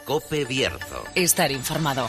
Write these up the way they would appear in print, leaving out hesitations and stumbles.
COPE Bierzo. Estar informado.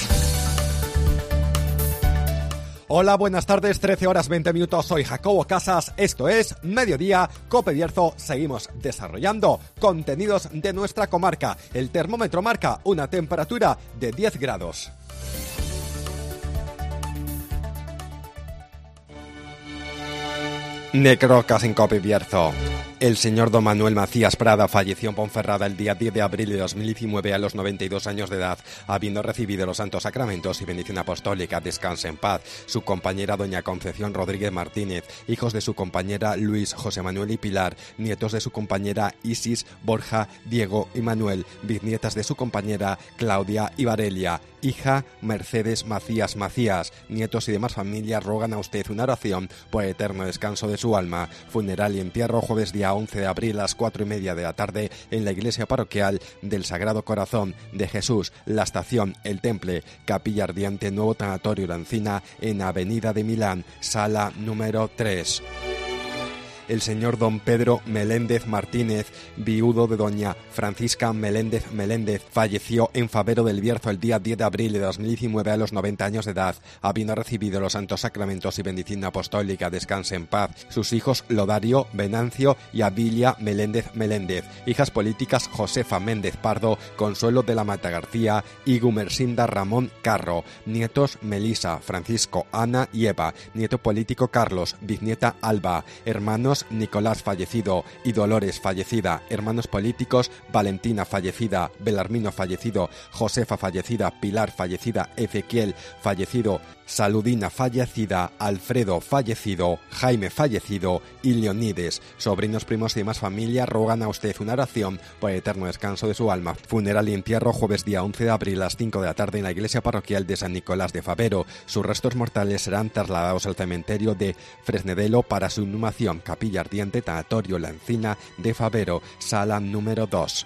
Hola, buenas tardes, 13 horas 20 minutos, soy Jacobo Casas, esto es Mediodía, COPE Bierzo. Seguimos desarrollando contenidos de nuestra comarca. El termómetro marca una temperatura de 10 grados. Necrocas en COPE Bierzo. El señor don Manuel Macías Prada falleció en Ponferrada el día 10 de abril de 2019 a los 92 años de edad, habiendo recibido los santos sacramentos y bendición apostólica. Descanse en paz. Su compañera doña Concepción Rodríguez Martínez, hijos de su compañera Luis, José Manuel y Pilar, nietos de su compañera Isis, Borja, Diego y Manuel, bisnietas de su compañera Claudia y Varelia, hija Mercedes Macías Macías, nietos y demás familia rogan a usted una oración por el eterno descanso de su alma. Funeral y entierro jueves día 11 de abril a las 4:30 de la tarde en la iglesia parroquial del Sagrado Corazón de Jesús, La Estación, El Temple, Capilla Ardiente, Nuevo Tanatorio La Encina, en Avenida de Milán, sala número 3. El señor don Pedro Meléndez Martínez, viudo de doña Francisca Meléndez, falleció en Favero del Bierzo el día 10 de abril de 2019 a los 90 años de edad, habiendo recibido los santos sacramentos y bendición apostólica. Descanse en paz. Sus hijos Lodario, Venancio y Avilia Meléndez, hijas políticas Josefa Méndez Pardo, Consuelo de la Mata García y Gumersinda Ramón Carro, nietos Melisa, Francisco, Ana y Eva, nieto político Carlos, bisnieta Alba, hermanos Nicolás fallecido y Dolores fallecida, hermanos políticos Valentina fallecida, Belarmino fallecido, Josefa fallecida, Pilar fallecida, Ezequiel fallecido, Saludina fallecida, Alfredo fallecido, Jaime fallecido y Leonides. Sobrinos, primos y demás familia rogan a usted una oración por el eterno descanso de su alma. Funeral y entierro jueves día 11 de abril a las 5 de la tarde en la iglesia parroquial de San Nicolás de Favero. Sus restos mortales serán trasladados al cementerio de Fresnedelo para su inhumación. Capilla Ardiente, Tanatorio La Encina de Favero, sala número 2.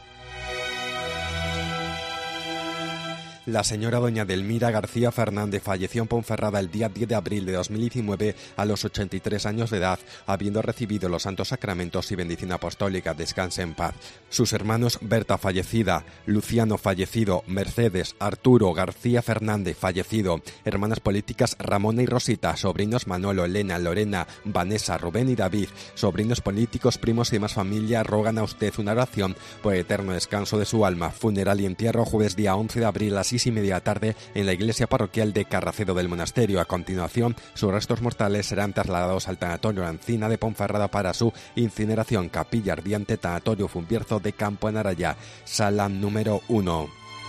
La señora doña Delmira García Fernández falleció en Ponferrada el día 10 de abril de 2019 a los 83 años de edad, habiendo recibido los santos sacramentos y bendición apostólica. Descanse en paz. Sus hermanos Berta fallecida, Luciano fallecido, Mercedes, Arturo García Fernández fallecido, hermanas políticas Ramona y Rosita, sobrinos Manolo, Elena, Lorena, Vanessa, Rubén y David, sobrinos políticos, primos y demás familia rogan a usted una oración por el eterno descanso de su alma. Funeral y entierro jueves día 11 de abril a las 6:30 de la tarde en la iglesia parroquial de Carracedo del Monasterio. A continuación, sus restos mortales serán trasladados al Tanatorio La Encina de Ponferrada para su incineración. Capilla Ardiente, Tanatorio Fumbierzo de Campo en Araya, sala número 1.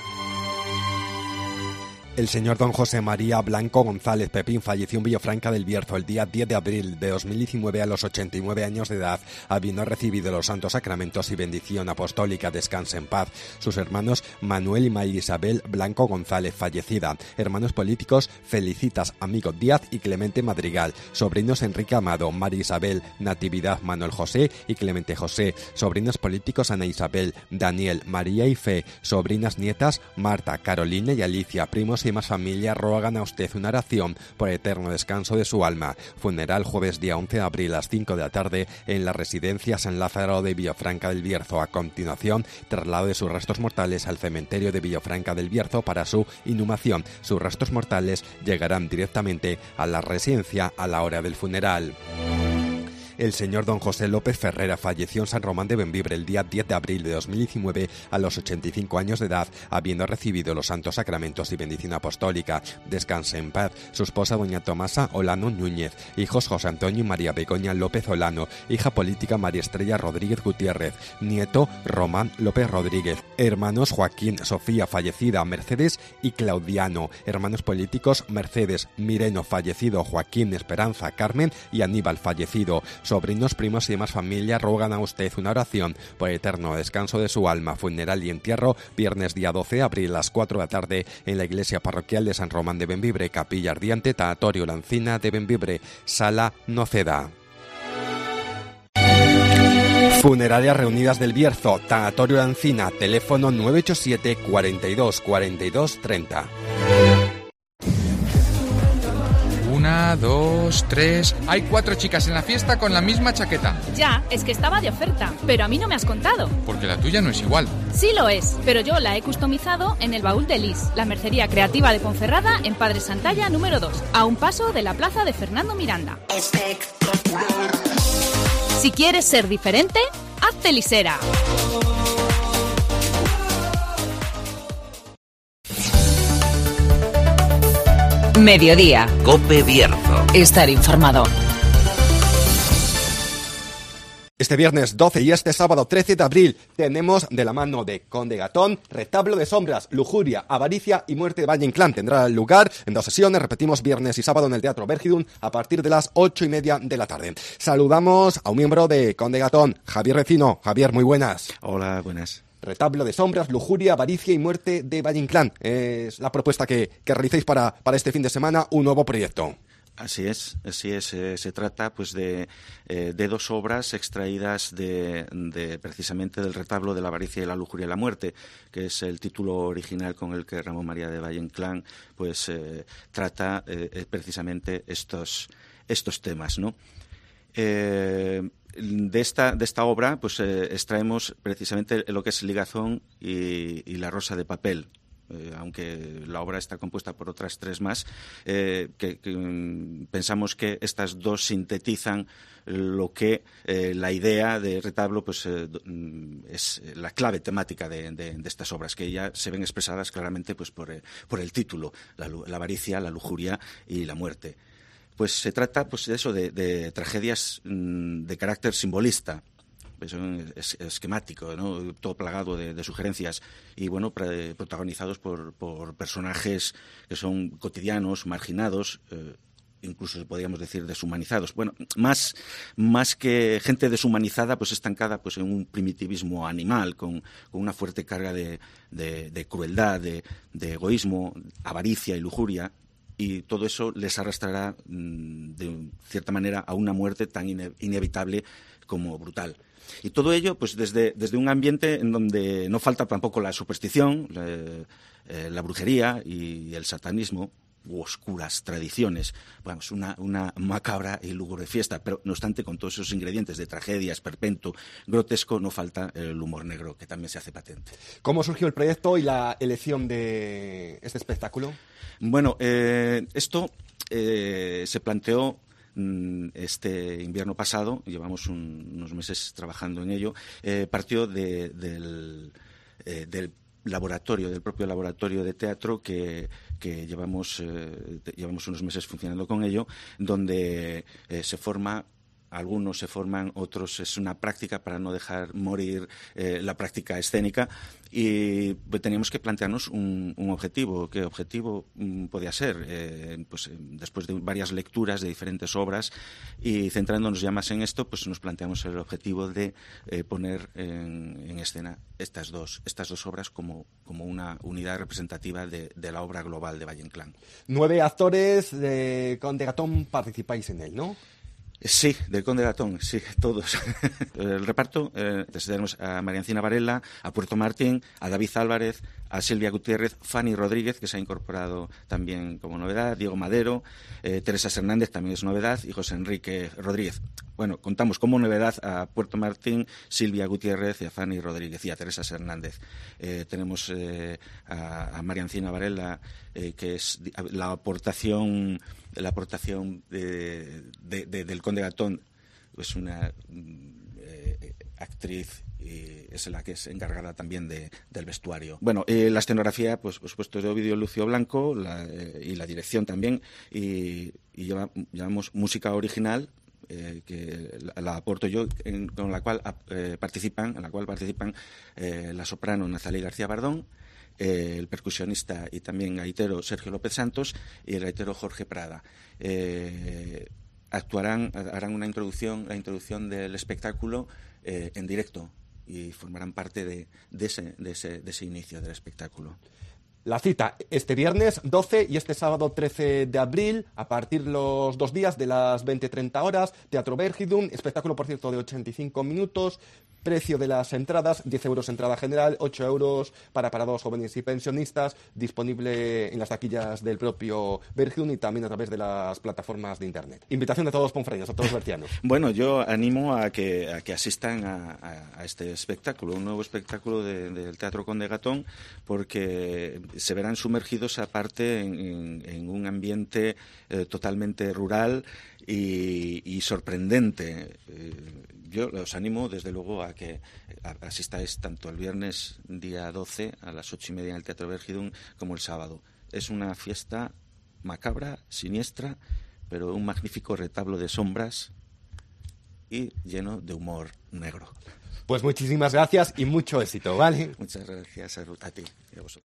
El señor don José María Blanco González Pepín falleció en Villafranca del Bierzo el día 10 de abril de 2019 a los 89 años de edad, habiendo recibido los santos sacramentos y bendición apostólica. Descanse en paz. Sus hermanos Manuel y María Isabel Blanco González fallecida, hermanos políticos Felicitas Amigo Díaz y Clemente Madrigal, sobrinos Enrique Amado, María Isabel, Natividad Manuel José y Clemente José, sobrinos políticos Ana Isabel, Daniel, María y Fe, sobrinas nietas Marta, Carolina y Alicia, primos y más familia rogan a usted una oración por el eterno descanso de su alma. Funeral jueves día 11 de abril a las 5 de la tarde en la residencia San Lázaro de Villafranca del Bierzo. A continuación, traslado de sus restos mortales al cementerio de Villafranca del Bierzo para su inhumación. Sus restos mortales llegarán directamente a la residencia a la hora del funeral. El señor don José López Ferrera falleció en San Román de Bembibre el día 10 de abril de 2019 a los 85 años de edad, habiendo recibido los santos sacramentos y bendición apostólica. Descanse en paz. Su esposa doña Tomasa Olano Núñez, hijos José Antonio y María Begoña López Olano, hija política María Estrella Rodríguez Gutiérrez, nieto Román López Rodríguez, hermanos Joaquín, Sofía fallecida, Mercedes y Claudiano, hermanos políticos Mercedes, Mireno fallecido, Joaquín, Esperanza, Carmen y Aníbal fallecido. Sobrinos, primos y demás familia rogan a usted una oración por el eterno descanso de su alma. Funeral y entierro viernes día 12 de abril a las 4 de la tarde en la iglesia parroquial de San Román de Bembibre, Capilla Ardiente, Tanatorio La Encina de Bembibre, sala Noceda. Funerarias Reunidas del Bierzo, Tanatorio La Encina, teléfono 987 42 42 30. 1, 2, 3... Hay 4 chicas en la fiesta con la misma chaqueta. Ya, es que estaba de oferta, pero a mí no me has contado. Porque la tuya no es igual. Sí lo es, pero yo la he customizado en el Baúl de Lis, la mercería creativa de Ponferrada en Padre Santalla número 2, a un paso de la plaza de Fernando Miranda. Si quieres ser diferente, hazte lisera. Mediodía. COPE Bierzo. Estar informado. Este viernes 12 y este sábado 13 de abril tenemos de la mano de Conde Gatón, Retablo de Sombras, Lujuria, Avaricia y Muerte de Valle Inclán. Tendrá lugar en 2 sesiones, repetimos, viernes y sábado en el Teatro Vergidun a partir de las 8:30 de la tarde. Saludamos a un miembro de Conde Gatón, Javier Recino. Javier, muy buenas. Hola, buenas. Retablo de Sombras, Lujuria, Avaricia y Muerte de Valle Inclán. Es la propuesta que realicéis para este fin de semana, un nuevo proyecto. Así es. Se trata pues de 2 obras extraídas de precisamente del retablo de la avaricia y la lujuria y la muerte, que es el título original con el que Ramón María de Valle Inclán pues trata precisamente estos temas, ¿no? De esta obra pues extraemos precisamente lo que es Ligazón y La rosa de papel. Aunque la obra está compuesta por otras 3 más, que pensamos que estas 2 sintetizan lo que la idea de retablo pues es la clave temática de estas obras, que ya se ven expresadas claramente pues por el título, la avaricia, la lujuria y la muerte. Pues se trata pues de eso, de tragedias de carácter simbolista. Es esquemático, ¿no? Todo plagado de sugerencias y bueno, protagonizados por personajes que son cotidianos, marginados, incluso podríamos decir deshumanizados. Bueno, más que gente deshumanizada, pues estancada pues en un primitivismo animal, con una fuerte carga de crueldad, de egoísmo, avaricia y lujuria. Y todo eso les arrastrará de cierta manera a una muerte tan inevitable como brutal. Y todo ello pues desde un ambiente en donde no falta tampoco la superstición, la brujería y el satanismo u oscuras tradiciones. Bueno, es una macabra y lúgubre fiesta, pero no obstante, con todos esos ingredientes de tragedia, esperpento, grotesco, no falta el humor negro, que también se hace patente. ¿Cómo surgió el proyecto y la elección de este espectáculo? Bueno, esto se planteó este invierno pasado, llevamos unos meses trabajando en ello, partió del laboratorio, del propio laboratorio de teatro que llevamos unos meses funcionando con ello, donde algunos se forman, otros es una práctica para no dejar morir la práctica escénica, y teníamos que plantearnos un objetivo. ¿Qué objetivo podía ser? Pues después de varias lecturas de diferentes obras y centrándonos ya más en esto, pues nos planteamos el objetivo de poner en escena estas dos obras como una unidad representativa de la obra global de Valle Inclán. 9 actores de Conde Gatón participáis en él, ¿no? Sí, del Conde Gatón, sí, todos. El reparto, tenemos a Mariancina Varela, a Puerto Martín, a David Álvarez, a Silvia Gutiérrez, Fanny Rodríguez, que se ha incorporado también como novedad, Diego Madero, Teresa Hernández también es novedad, y José Enrique Rodríguez. Bueno, contamos como novedad a Puerto Martín, Silvia Gutiérrez y a Fanny Rodríguez y a Teresa Hernández. Tenemos a Mariancina Varela, que es la aportación del Conde Gatón, es una actriz y es la que es encargada también del vestuario. Bueno, la escenografía, pues por supuesto, es de Ovidio Lucio Blanco, y la dirección también, y llevamos música original, que la aporto yo, con la cual participan la soprano Nazalí García Bardón, el percusionista y también gaitero Sergio López Santos y el gaitero Jorge Prada. Harán la introducción del espectáculo en directo y formarán parte de ese inicio del espectáculo. La cita este viernes 12 y este sábado 13 de abril, a partir los 2 días de las 20:30 horas, Teatro Vergidun, espectáculo, por cierto, de 85 minutos. Precio de las entradas, 10 euros entrada general, 8 euros para parados jóvenes y pensionistas, disponible en las taquillas del propio Bergium y también a través de las plataformas de internet. Invitación de todos los ponferreños, a todos los bercianos. Bueno, yo animo a que asistan a este espectáculo, un nuevo espectáculo del Teatro Conde Gatón, porque se verán sumergidos aparte en un ambiente totalmente rural y sorprendente. Yo os animo, desde luego, a que asistáis tanto el viernes, día 12, a las 8:30 en el Teatro Bergium, como el sábado. Es una fiesta macabra, siniestra, pero un magnífico retablo de sombras y lleno de humor negro. Pues muchísimas gracias y mucho éxito, ¿vale? Muchas gracias a ti y a vosotros.